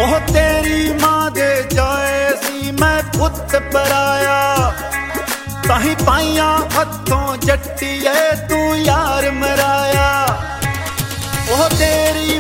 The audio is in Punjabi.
ਉਹ ਤੇਰੀ ਮਾਂ ਦੇ ਜਾਏ ਸੀ ਮੈਂ ਪੁੱਤ ਪਰਾਇਆ, ਤਾਹੀਂ ਪਾਈਆਂ ਹੱਥੋਂ ਜੱਟੀਏ ਤੂੰ ਯਾਰ ਮਰਾਇਆ। ਉਹ ਤੇਰੀ